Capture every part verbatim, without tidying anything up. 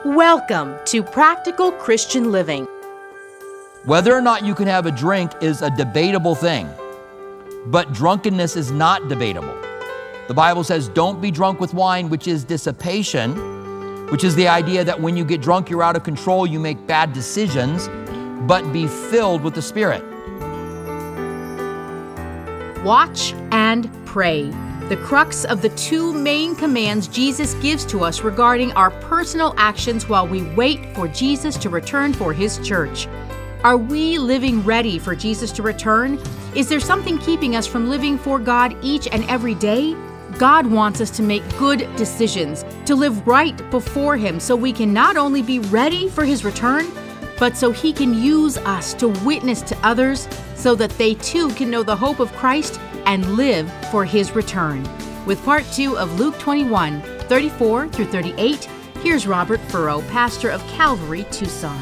Welcome to Practical Christian Living. Whether or not you can have a drink is a debatable thing, but drunkenness is not debatable. The Bible says, don't be drunk with wine, which is dissipation, which is the idea that when you get drunk, you're out of control, you make bad decisions, but be filled with the Spirit. Watch and pray. The crux of the two main commands Jesus gives to us regarding our personal actions while we wait for Jesus to return for His church. Are we living ready for Jesus to return? Is there something keeping us from living for God each and every day? God wants us to make good decisions, to live right before Him so we can not only be ready for His return, but so He can use us to witness to others so that they too can know the hope of Christ and live for His return. With part two of Luke twenty-one, thirty-four through thirty-eight, here's Robert Furrow, pastor of Calvary, Tucson.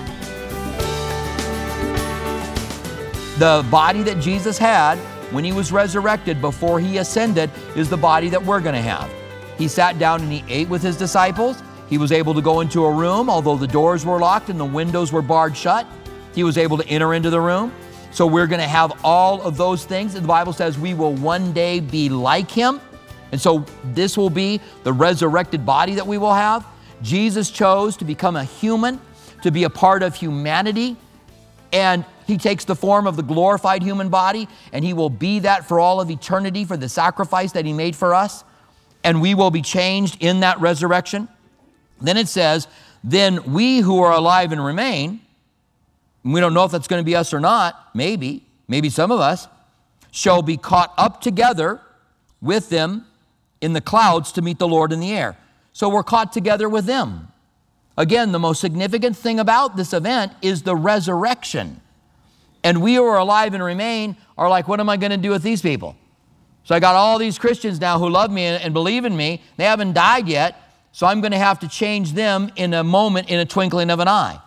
The body that Jesus had when He was resurrected before He ascended is the body that we're going to have. He sat down and He ate with His disciples. He was able to go into a room, although the doors were locked and the windows were barred shut. He was able to enter into the room. So we're going to have all of those things. And the Bible says we will one day be like Him. And so this will be the resurrected body that we will have. Jesus chose to become a human, to be a part of humanity. And He takes the form of the glorified human body, and He will be that for all of eternity for the sacrifice that He made for us. And we will be changed in that resurrection. Then it says, then we who are alive and remain, and we don't know if that's going to be us or not, maybe, maybe some of us, shall be caught up together with them in the clouds to meet the Lord in the air. So we're caught together with them. Again, the most significant thing about this event is the resurrection. And we who are alive and remain are like, what am I going to do with these people? So I got all these Christians now who love me and believe in me. They haven't died yet, so I'm going to have to change them in a moment, in a twinkling of an eye.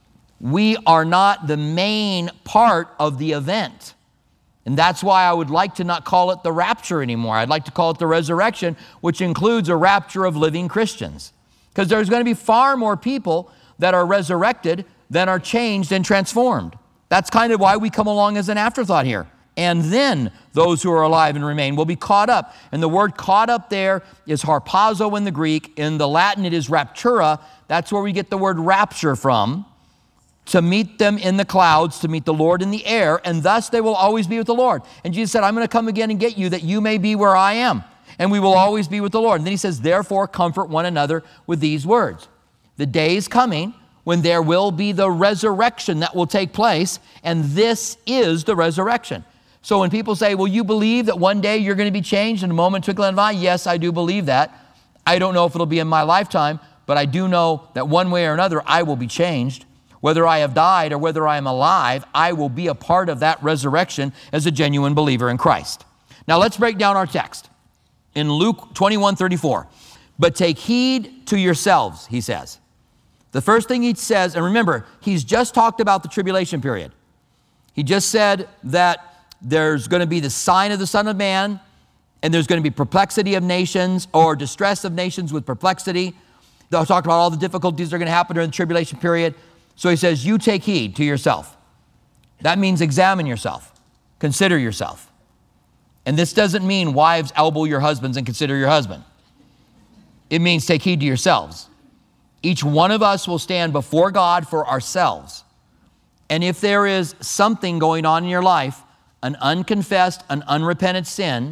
We are not the main part of the event. And that's why I would like to not call it the rapture anymore. I'd like to call it the resurrection, which includes a rapture of living Christians. Because there's going to be far more people that are resurrected than are changed and transformed. That's kind of why we come along as an afterthought here. And then those who are alive and remain will be caught up. And the word caught up there is harpazo in the Greek. In the Latin, it is raptura. That's where we get the word rapture from. To meet them in the clouds, to meet the Lord in the air, and thus they will always be with the Lord. And Jesus said, I'm going to come again and get you that you may be where I am. And we will always be with the Lord. And then He says, therefore comfort one another with these words. The day is coming when there will be the resurrection that will take place, and this is the resurrection. So when people say, well, you believe that one day you're going to be changed in a moment, twinkling of an eye? Yes, I do believe that. I don't know if it'll be in my lifetime, but I do know that one way or another I will be changed. Whether I have died or whether I am alive, I will be a part of that resurrection as a genuine believer in Christ. Now let's break down our text. In Luke twenty-one thirty-four, but take heed to yourselves, He says. The first thing He says, and remember, He's just talked about the tribulation period. He just said that there's going to be the sign of the Son of Man, and there's going to be perplexity of nations, or distress of nations with perplexity. They'll talk about all the difficulties that are going to happen during the tribulation period. So He says, you take heed to yourself. That means examine yourself. Consider yourself. And this doesn't mean wives elbow your husbands and consider your husband. It means take heed to yourselves. Each one of us will stand before God for ourselves. And if there is something going on in your life, an unconfessed, an unrepentant sin,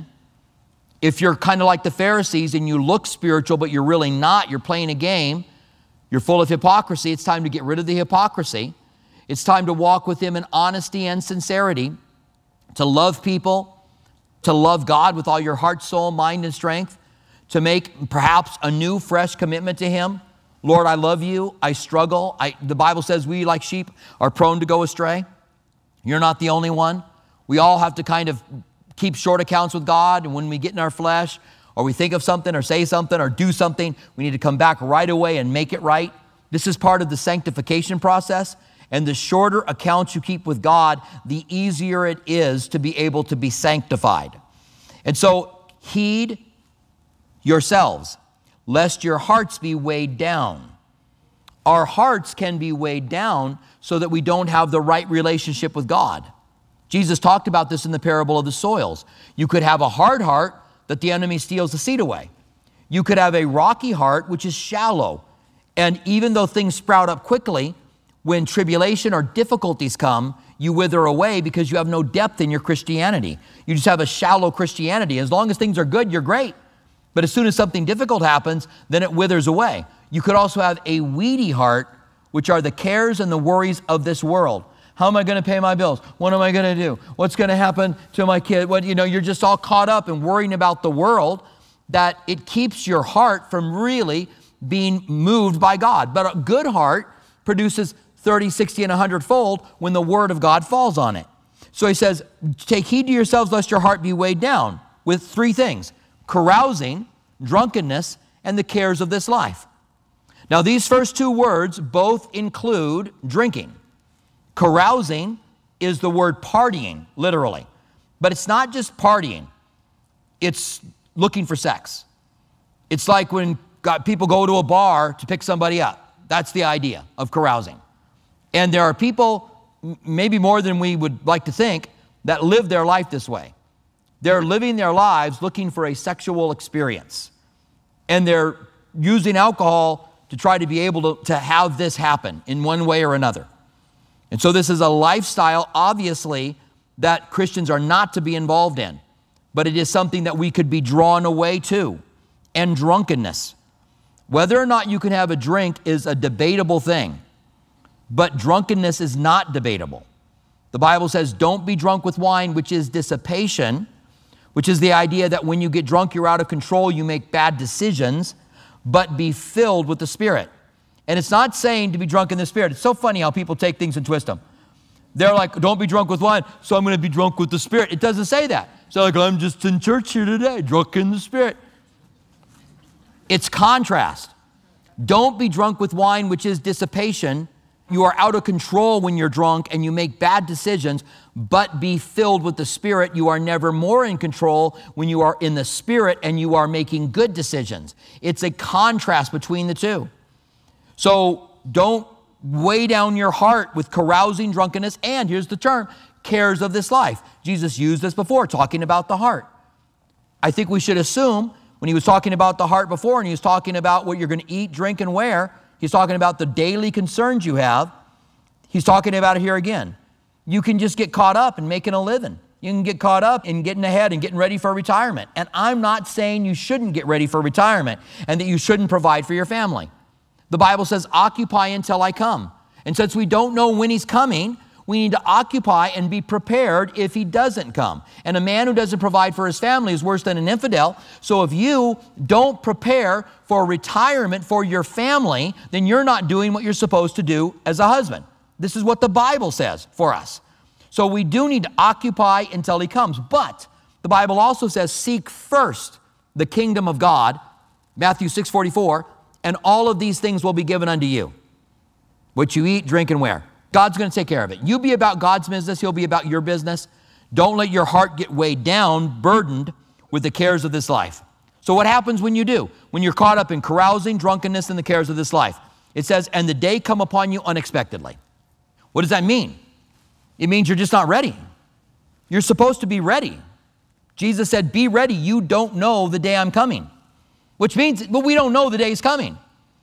if you're kind of like the Pharisees and you look spiritual, but you're really not, you're playing a game, you're full of hypocrisy, it's time to get rid of the hypocrisy. It's time to walk with Him in honesty and sincerity, to love people, to love God with all your heart, soul, mind, and strength, to make perhaps a new, fresh commitment to Him. Lord, I love you. I struggle. I, the Bible says we, like sheep, are prone to go astray. You're not the only one. We all have to kind of keep short accounts with God, and when we get in our flesh, or we think of something or say something or do something, we need to come back right away and make it right. This is part of the sanctification process. And the shorter accounts you keep with God, the easier it is to be able to be sanctified. And so heed yourselves, lest your hearts be weighed down. our hearts can be weighed down so that we don't have the right relationship with God. Jesus talked about this in the parable of the soils. You could have a hard heart that the enemy steals the seed away. You could have a rocky heart, which is shallow. And even though things sprout up quickly, when tribulation or difficulties come, you wither away because you have no depth in your Christianity. You just have a shallow Christianity. As long as things are good, you're great. But as soon as something difficult happens, then it withers away. You could also have a weedy heart, which are the cares and the worries of this world. How am I going to pay my bills? What am I going to do? What's going to happen to my kid? What, you know, you're just all caught up in worrying about the world, that it keeps your heart from really being moved by God. But a good heart produces thirty, sixty, and one hundred fold when the word of God falls on it. So he says, take heed to yourselves lest your heart be weighed down with three things: carousing, drunkenness, and the cares of this life. Now, these first two words both include drinking. Carousing is the word partying, literally. But it's not just partying. It's looking for sex. It's like when God, people go to a bar to pick somebody up. That's the idea of carousing. And there are people, maybe more than we would like to think, that live their life this way. They're living their lives looking for a sexual experience. And they're using alcohol to try to be able to, to have this happen in one way or another. And so this is a lifestyle, obviously, that Christians are not to be involved in. But it is something that we could be drawn away to. And drunkenness. Whether or not you can have a drink is a debatable thing. But drunkenness is not debatable. The Bible says, don't be drunk with wine, which is dissipation, which is the idea that when you get drunk, you're out of control, you make bad decisions, but be filled with the Spirit. And it's not saying to be drunk in the Spirit. It's so funny how people take things and twist them. They're like, don't be drunk with wine, so I'm going to be drunk with the Spirit. It doesn't say that. So like, I'm just in church here today, drunk in the Spirit. It's contrast. Don't be drunk with wine, which is dissipation. You are out of control when you're drunk and you make bad decisions, but be filled with the Spirit. You are never more in control when you are in the Spirit and you are making good decisions. It's a contrast between the two. So don't weigh down your heart with carousing, drunkenness, and here's the term, cares of this life. Jesus used this before, talking about the heart. I think we should assume when he was talking about the heart before and he was talking about what you're going to eat, drink, and wear, he's talking about the daily concerns you have. He's talking about it here again. You can just get caught up in making a living. You can get caught up in getting ahead and getting ready for retirement. And I'm not saying you shouldn't get ready for retirement and that you shouldn't provide for your family. The Bible says, occupy until I come. And since we don't know when he's coming, we need to occupy and be prepared if he doesn't come. And a man who doesn't provide for his family is worse than an infidel. So if you don't prepare for retirement for your family, then you're not doing what you're supposed to do as a husband. This is what the Bible says for us. So we do need to occupy until he comes. But the Bible also says, seek first the kingdom of God, Matthew six forty-four, and all of these things will be given unto you. What you eat, drink, and wear. God's going to take care of it. You be about God's business, he'll be about your business. Don't let your heart get weighed down, burdened with the cares of this life. So what happens when you do? When you're caught up in carousing, drunkenness, and the cares of this life? It says, and the day come upon you unexpectedly. What does that mean? It means you're just not ready. You're supposed to be ready. Jesus said, be ready. You don't know the day I'm coming. Which means, well, we don't know the day is coming.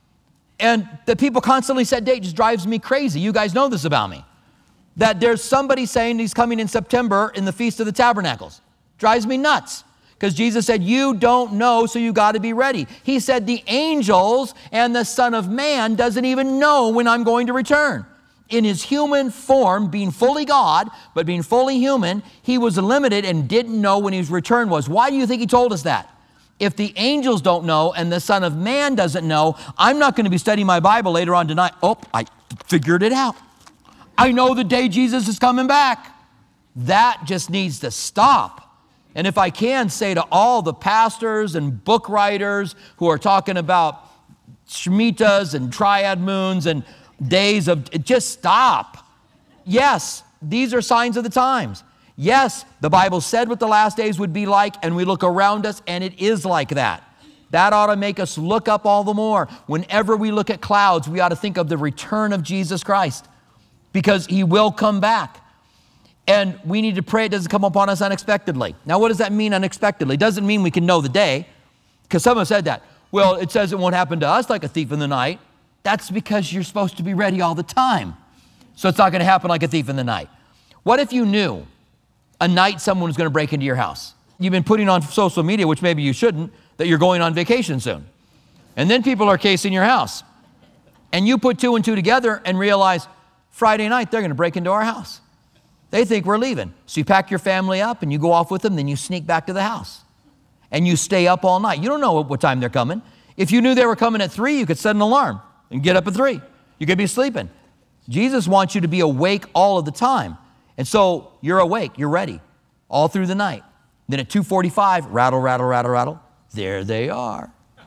And the people constantly set date just drives me crazy. You guys know this about me. That there's somebody saying he's coming in September in the Feast of the Tabernacles. Drives me nuts. Because Jesus said, you don't know, so you got to be ready. He said the angels and the Son of Man doesn't even know when I'm going to return. In his human form, being fully God, but being fully human, he was limited and didn't know when his return was. Why do you think he told us that? If the angels don't know and the Son of Man doesn't know, I'm not going to be studying my Bible later on tonight. Oh, I figured it out. I know the day Jesus is coming back. That just needs to stop. And if I can say to all the pastors and book writers who are talking about Shemitahs and triad moons and days of, just stop. Yes, these are signs of the times. Yes, the Bible said what the last days would be like, and we look around us, and it is like that. That ought to make us look up all the more. Whenever we look at clouds, we ought to think of the return of Jesus Christ, because he will come back. And we need to pray it doesn't come upon us unexpectedly. Now, what does that mean, unexpectedly? It doesn't mean we can know the day, because someone said that. Well, it says it won't happen to us like a thief in the night. That's because you're supposed to be ready all the time. So it's not going to happen like a thief in the night. What if you knew a night someone was going to break into your house? You've been putting on social media, which maybe you shouldn't, that you're going on vacation soon. And then people are casing your house. And you put two and two together and realize Friday night they're going to break into our house. They think we're leaving. So you pack your family up and you go off with them, then you sneak back to the house. And you stay up all night. You don't know what time they're coming. If you knew they were coming at three, you could set an alarm and get up at three. You could be sleeping. Jesus wants you to be awake all of the time. And so you're awake, you're ready, all through the night. Then at two forty-five, rattle, rattle, rattle, rattle, there they are.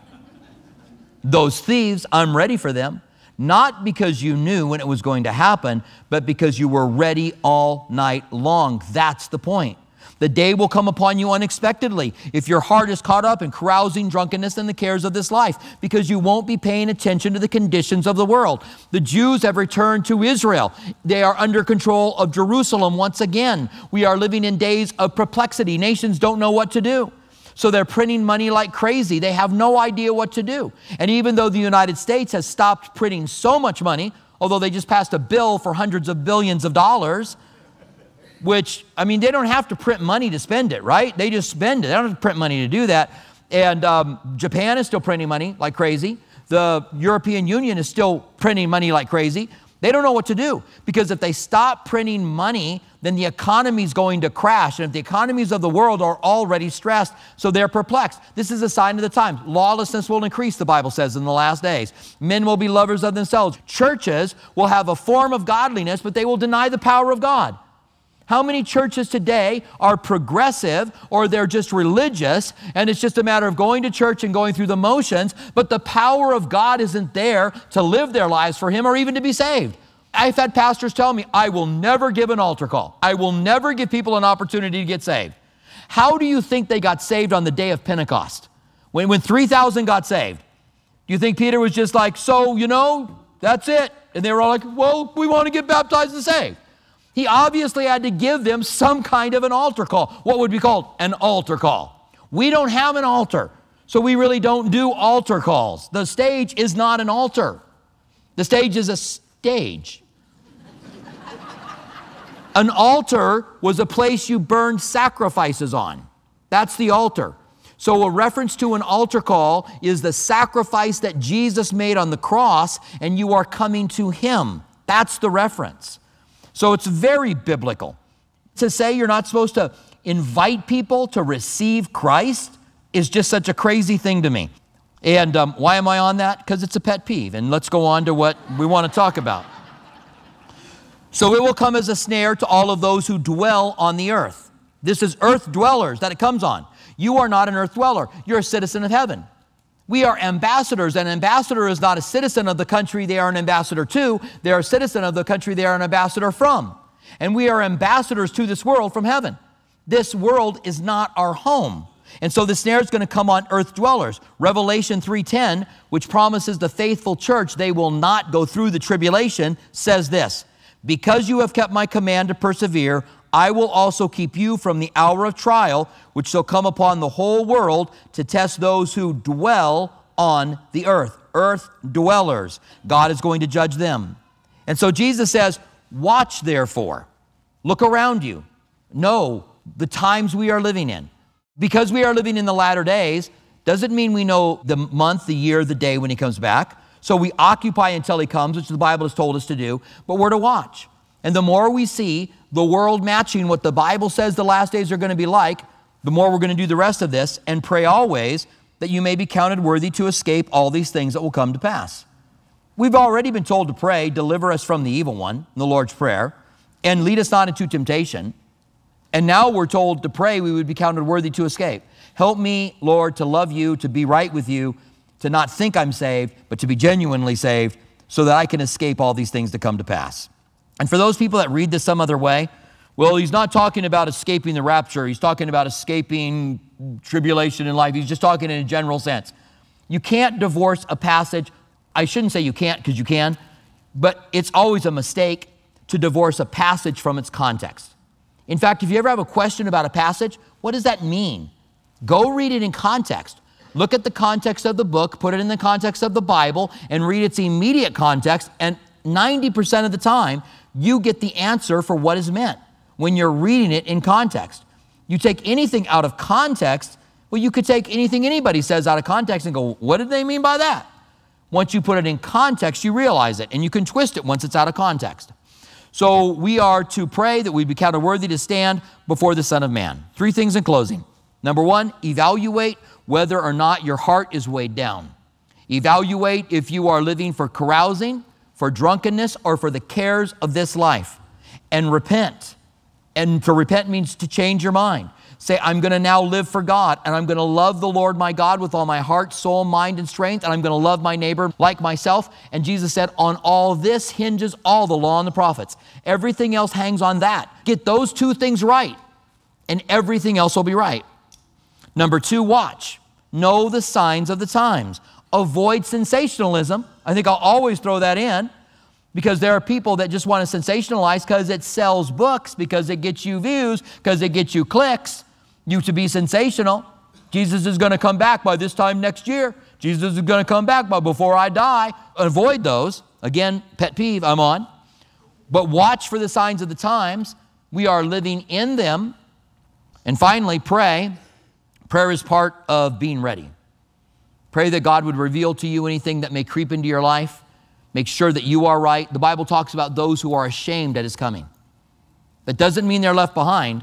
Those thieves, I'm ready for them. Not because you knew when it was going to happen, but because you were ready all night long. That's the point. The day will come upon you unexpectedly if your heart is caught up in carousing, drunkenness, and the cares of this life, because you won't be paying attention to the conditions of the world. The Jews have returned to Israel. They are under control of Jerusalem once again. We are living in days of perplexity. Nations don't know what to do. So they're printing money like crazy. They have no idea what to do. And even though the United States has stopped printing so much money, although they just passed a bill for hundreds of billions of dollars, which, I mean, they don't have to print money to spend it, right? They just spend it. They don't have to print money to do that. And um, Japan is still printing money like crazy. The European Union is still printing money like crazy. They don't know what to do, because if they stop printing money, then the economy is going to crash. And if the economies of the world are already stressed, so they're perplexed. This is a sign of the times. Lawlessness will increase, the Bible says, in the last days. Men will be lovers of themselves. Churches will have a form of godliness, but they will deny the power of God. How many churches today are progressive, or they're just religious, and it's just a matter of going to church and going through the motions, but the power of God isn't there to live their lives for him or even to be saved? I've had pastors tell me, I will never give an altar call. I will never give people an opportunity to get saved. How do you think they got saved on the day of Pentecost? When, when three thousand got saved? Do you think Peter was just like, so, you know, that's it? And they were all like, well, we want to get baptized and saved. He obviously had to give them some kind of an altar call. What would be called? An altar call. We don't have an altar, so we really don't do altar calls. The stage is not an altar. The stage is a stage. An altar was a place you burned sacrifices on. That's the altar. So a reference to an altar call is the sacrifice that Jesus made on the cross, and you are coming to him. That's the reference. So it's very biblical. To say you're not supposed to invite people to receive Christ is just such a crazy thing to me. And um, why am I on that? Because it's a pet peeve. And let's go on to what we want to talk about. So it will come as a snare to all of those who dwell on the earth. This is earth dwellers that it comes on. You are not an earth dweller. You're a citizen of heaven. We are ambassadors. An ambassador is not a citizen of the country they are an ambassador to. They are a citizen of the country they are an ambassador from. And we are ambassadors to this world from heaven. This world is not our home. And so the snare is going to come on earth dwellers. Revelation three ten, which promises the faithful church they will not go through the tribulation, says this: because you have kept my command to persevere, I will also keep you from the hour of trial, which shall come upon the whole world to test those who dwell on the earth. Earth dwellers. God is going to judge them. And so Jesus says, watch therefore. Look around you. Know the times we are living in. Because we are living in the latter days, doesn't mean we know the month, the year, the day when he comes back. So we occupy until he comes, which the Bible has told us to do, but we're to watch. And the more we see the world matching what the Bible says the last days are going to be like, the more we're going to do the rest of this, and pray always that you may be counted worthy to escape all these things that will come to pass. We've already been told to pray, deliver us from the evil one, in the Lord's Prayer, and lead us not into temptation. And now we're told to pray we would be counted worthy to escape. Help me, Lord, to love you, to be right with you, to not think I'm saved, but to be genuinely saved, so that I can escape all these things to come to pass. And for those people that read this some other way, well, he's not talking about escaping the rapture. He's talking about escaping tribulation in life. He's just talking in a general sense. You can't divorce a passage. I shouldn't say you can't, because you can, but it's always a mistake to divorce a passage from its context. In fact, if you ever have a question about a passage, what does that mean? Go read it in context. Look at the context of the book, put it in the context of the Bible, and read its immediate context, and ninety percent of the time, you get the answer for what is meant when you're reading it in context. You take anything out of context, well, you could take anything anybody says out of context and go, what did they mean by that? Once you put it in context, you realize it, and you can twist it once it's out of context. So we are to pray that we be counted worthy to stand before the Son of Man. Three things in closing. Number one, evaluate whether or not your heart is weighed down. Evaluate if you are living for carousing, for drunkenness, or for the cares of this life. And repent. And to repent means to change your mind. Say, I'm going to now live for God, and I'm going to love the Lord my God with all my heart, soul, mind, and strength, and I'm going to love my neighbor like myself. And Jesus said, on all this hinges all the law and the prophets. Everything else hangs on that. Get those two things right, and everything else will be right. Number two, watch. Know the signs of the times. Avoid sensationalism. I think I'll always throw that in, because there are people that just want to sensationalize because it sells books, because it gets you views, because it gets you clicks. You to be sensational. Jesus is going to come back by this time next year. Jesus is going to come back by before I die. Avoid those. Again, pet peeve I'm on. But watch for the signs of the times. We are living in them. And finally, pray. Prayer is part of being ready. Pray that God would reveal to you anything that may creep into your life. Make sure that you are right. The Bible talks about those who are ashamed at his coming. That doesn't mean they're left behind.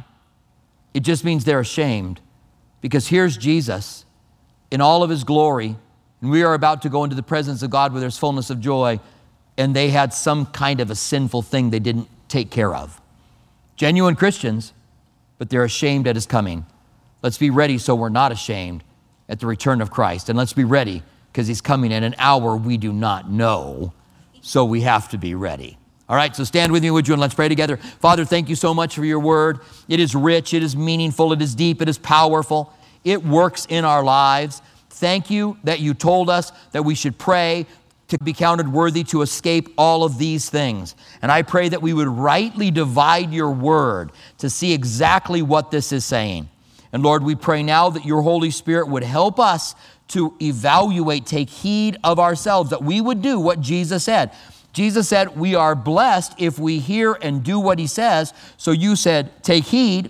It just means they're ashamed, because here's Jesus in all of his glory, and we are about to go into the presence of God where there's fullness of joy, and they had some kind of a sinful thing they didn't take care of. Genuine Christians, but they're ashamed at his coming. Let's be ready so we're not ashamed at the return of Christ. And let's be ready because he's coming in an hour we do not know, so we have to be ready. All right, so stand with me, would you, and let's pray together. Father, thank you so much for your word. It is rich, it is meaningful, it is deep, it is powerful. It works in our lives. Thank you that you told us that we should pray to be counted worthy to escape all of these things. And I pray that we would rightly divide your word to see exactly what this is saying. And Lord, we pray now that your Holy Spirit would help us to evaluate, take heed of ourselves, that we would do what Jesus said. Jesus said, we are blessed if we hear and do what he says. So you said, take heed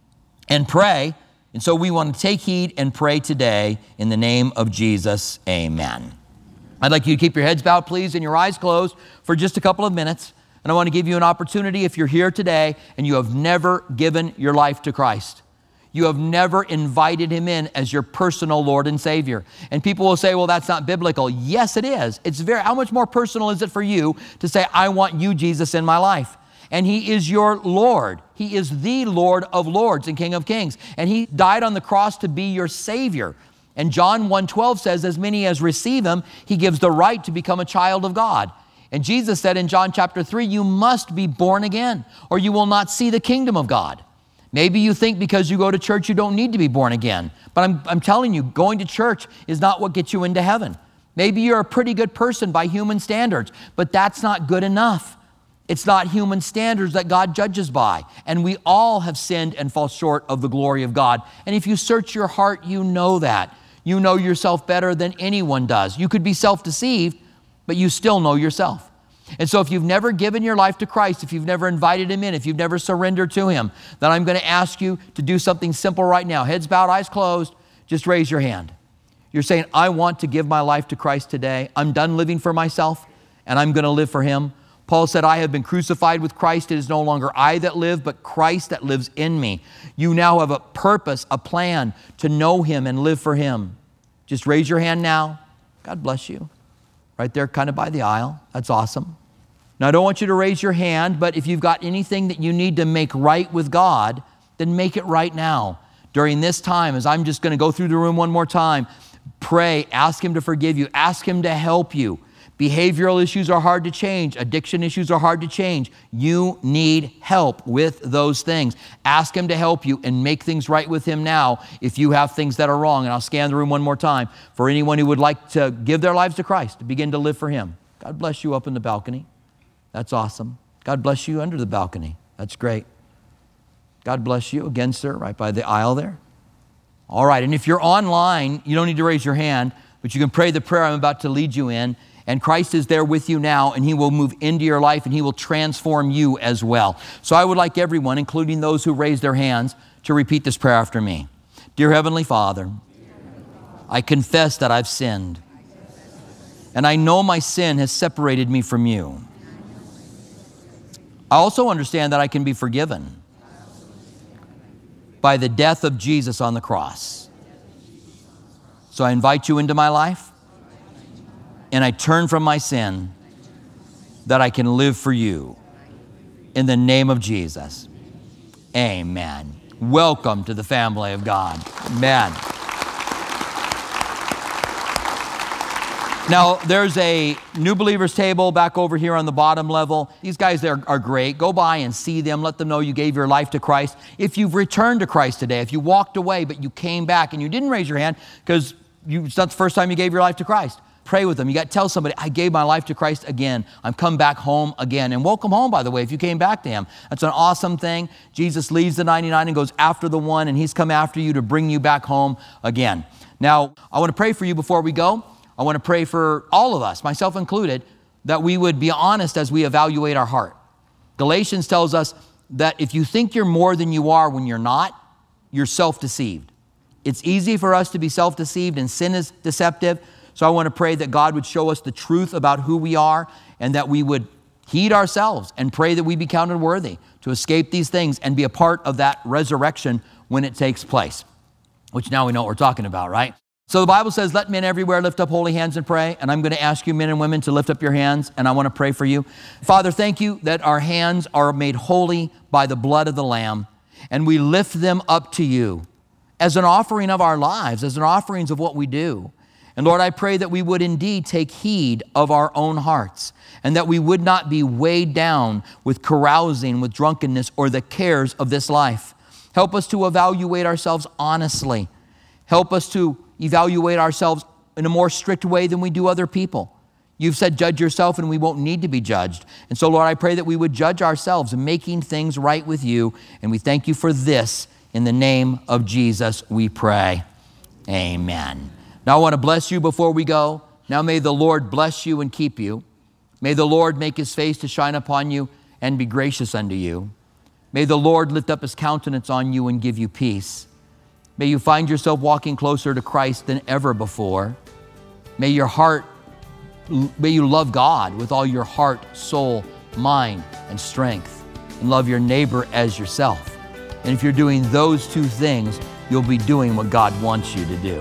and pray. And so we want to take heed and pray today in the name of Jesus. Amen. I'd like you to keep your heads bowed, please, and your eyes closed for just a couple of minutes. And I want to give you an opportunity if you're here today and you have never given your life to Christ. You have never invited him in as your personal Lord and Savior. And people will say, well, that's not biblical. Yes, it is. It's very, how much more personal is it for you to say, I want you, Jesus, in my life? And he is your Lord. He is the Lord of Lords and King of Kings. And he died on the cross to be your Savior. And John one twelve says, as many as receive him, he gives the right to become a child of God. And Jesus said in John chapter three, you must be born again, or you will not see the kingdom of God. Maybe you think because you go to church, you don't need to be born again. But I'm, I'm telling you, going to church is not what gets you into heaven. Maybe you're a pretty good person by human standards, but that's not good enough. It's not human standards that God judges by. And we all have sinned and fall short of the glory of God. And if you search your heart, you know that. You know yourself better than anyone does. You could be self-deceived, but you still know yourself. And so if you've never given your life to Christ, if you've never invited him in, if you've never surrendered to him, then I'm going to ask you to do something simple right now. Heads bowed, eyes closed, just raise your hand. You're saying, I want to give my life to Christ today. I'm done living for myself, and I'm going to live for him. Paul said, I have been crucified with Christ. It is no longer I that live, but Christ that lives in me. You now have a purpose, a plan to know him and live for him. Just raise your hand now. God bless you. Right there, kind of by the aisle. That's awesome. Now, I don't want you to raise your hand, but if you've got anything that you need to make right with God, then make it right now. During this time, as I'm just going to go through the room one more time, pray, ask him to forgive you, ask him to help you. Behavioral issues are hard to change. Addiction issues are hard to change. You need help with those things. Ask him to help you and make things right with him now if you have things that are wrong. And I'll scan the room one more time for anyone who would like to give their lives to Christ, to begin to live for him. God bless you up in the balcony. That's awesome. God bless you under the balcony. That's great. God bless you. Again, sir, right by the aisle there. All right, and if you're online, you don't need to raise your hand, but you can pray the prayer I'm about to lead you in. And Christ is there with you now, and he will move into your life, and he will transform you as well. So I would like everyone, including those who raised their hands, to repeat this prayer after me. Dear Heavenly Father, I confess that I've sinned, and I know my sin has separated me from you. I also understand that I can be forgiven by the death of Jesus on the cross. So I invite you into my life, and I turn from my sin that I can live for you. In the name of Jesus, amen. Welcome to the family of God. Amen. Now, there's a new believers table back over here on the bottom level. These guys there are great. Go by and see them. Let them know you gave your life to Christ. If you've returned to Christ today, if you walked away but you came back and you didn't raise your hand because it's not the first time you gave your life to Christ, pray with them. You got to tell somebody, I gave my life to Christ again. I'm come back home again. And welcome home, by the way, if you came back to him. That's an awesome thing. Jesus leaves the ninety-nine and goes after the one, and he's come after you to bring you back home again. Now, I want to pray for you before we go. I want to pray for all of us, myself included, that we would be honest as we evaluate our heart. Galatians tells us that if you think you're more than you are when you're not, you're self-deceived. It's easy for us to be self-deceived, and sin is deceptive. So I want to pray that God would show us the truth about who we are, and that we would heed ourselves and pray that we be counted worthy to escape these things and be a part of that resurrection when it takes place, which now we know what we're talking about, right? So the Bible says, let men everywhere lift up holy hands and pray. And I'm going to ask you, men and women, to lift up your hands, and I want to pray for you. Father, thank you that our hands are made holy by the blood of the Lamb, and we lift them up to you as an offering of our lives, as an offerings of what we do. And Lord, I pray that we would indeed take heed of our own hearts, and that we would not be weighed down with carousing, with drunkenness, or the cares of this life. Help us to evaluate ourselves honestly. Help us to evaluate ourselves in a more strict way than we do other people. You've said, judge yourself, and we won't need to be judged. And so, Lord, I pray that we would judge ourselves, making things right with you. And we thank you for this. In the name of Jesus, we pray. Amen. Now I want to bless you before we go. Now may the Lord bless you and keep you. May the Lord make his face to shine upon you and be gracious unto you. May the Lord lift up his countenance on you and give you peace. May you find yourself walking closer to Christ than ever before. May your heart, may you love God with all your heart, soul, mind, and strength, and love your neighbor as yourself. And if you're doing those two things, you'll be doing what God wants you to do.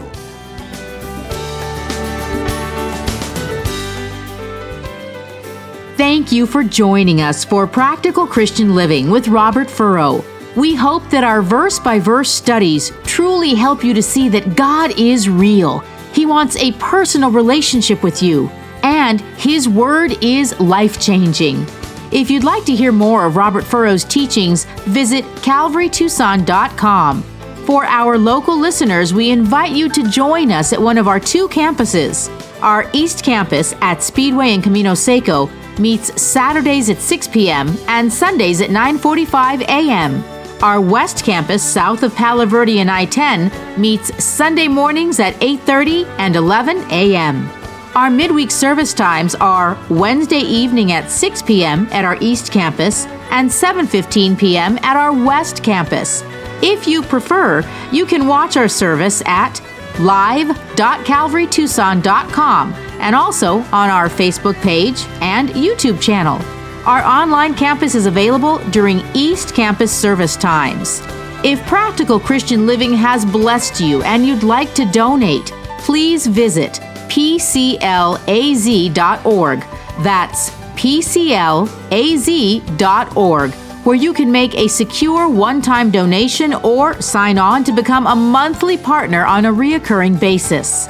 Thank you for joining us for Practical Christian Living with Robert Furrow. We hope that our verse-by-verse studies truly help you to see that God is real. He wants a personal relationship with you, and His Word is life-changing. If you'd like to hear more of Robert Furrow's teachings, visit calvary tucson dot com. For our local listeners, we invite you to join us at one of our two campuses. Our East Campus at Speedway and Camino Seco meets Saturdays at six p.m. and Sundays at nine forty-five a.m. Our West Campus, south of Palo Verde and I ten, meets Sunday mornings at eight thirty and eleven a.m. Our midweek service times are Wednesday evening at six p.m. at our East Campus and seven fifteen p.m. at our West Campus. If you prefer, you can watch our service at live dot calvary tucson dot com and also on our Facebook page and YouTube channel. Our online campus is available during East Campus service times. If Practical Christian Living has blessed you and you'd like to donate, please visit p c l a z dot org. That's p c l a z dot org, where you can make a secure one-time donation or sign on to become a monthly partner on a reoccurring basis.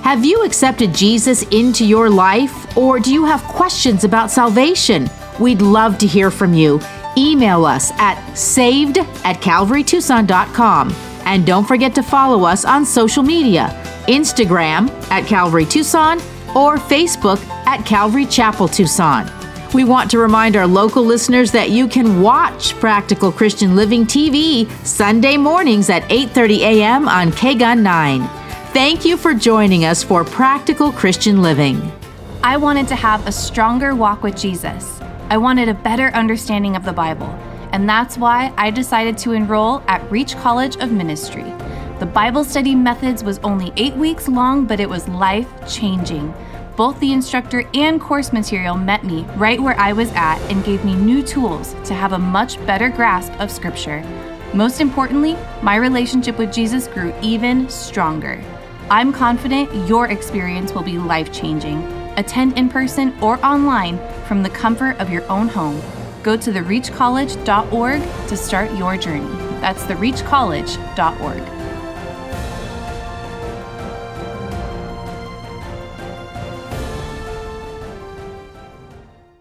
Have you accepted Jesus into your life, or do you have questions about salvation? We'd love to hear from you. Email us at saved at calvary tucson dot com. And don't forget to follow us on social media, Instagram at Calvary Tucson or Facebook at Calvary Chapel Tucson. We want to remind our local listeners that you can watch Practical Christian Living T V Sunday mornings at eight thirty a.m. on K G U N nine. Thank you for joining us for Practical Christian Living. I wanted to have a stronger walk with Jesus. I wanted a better understanding of the Bible, and that's why I decided to enroll at Reach College of Ministry. The Bible study methods was only eight weeks long, but it was life-changing. Both the instructor and course material met me right where I was at and gave me new tools to have a much better grasp of Scripture. Most importantly, my relationship with Jesus grew even stronger. I'm confident your experience will be life-changing. Attend in person or online from the comfort of your own home. Go to the reach college dot org to start your journey. That's the reach college dot org.